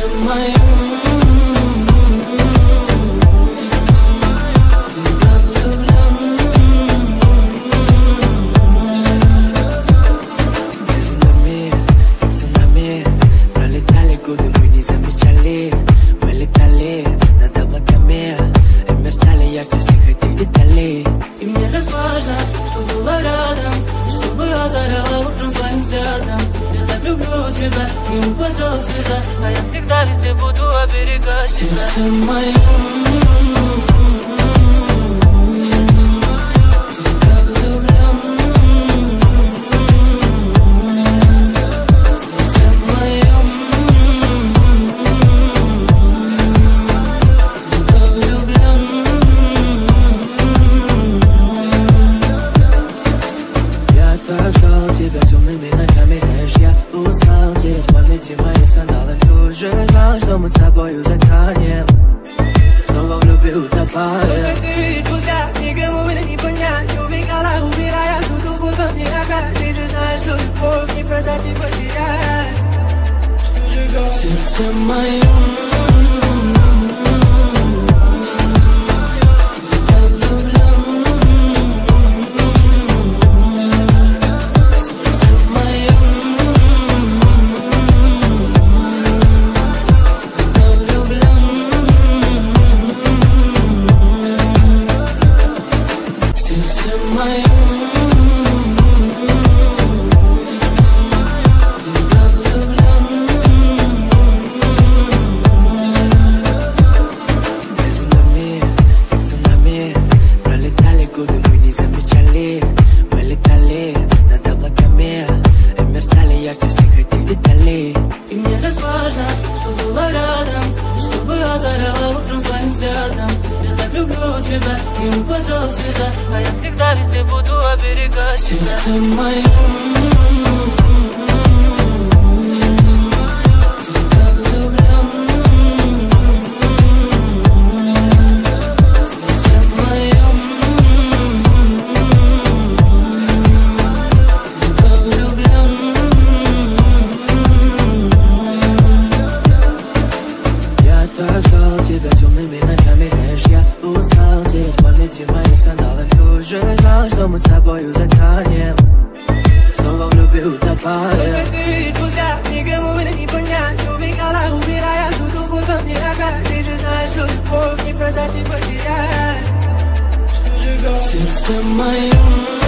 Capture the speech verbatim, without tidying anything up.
сердце мое. И мне так важно, что была рядом, и чтобы озаряла утром своим взглядом. Я так люблю тебя, не упадет слеза, а я всегда везде буду оберегать тебя. Сердце мое. Что мы с тобою затянем, снова влюбил утопая. Только ты и друзья, никому это не понять. Убегала, убирая всю тупую мне опять. Ты же знаешь, что любовь не продать и потерять. Что живет сердце мое. И мне так важно, что была рядом, и чтобы озаряла утром своим взглядом. Я так люблю тебя, не упадет слеза, а я всегда везде буду оберегать тебя. Сердце мое. Тебя темными ночами, знаешь, я устал терять в памяти мои скандалы. Тоже знал, что мы с тобою затянем, снова влюбил утопая. Только ты и друзья, никому это не понять. Убегала, убирая всю тупую мне опять. Ты же знаешь, что любовь не продать и потерять. Что живет сердце мое.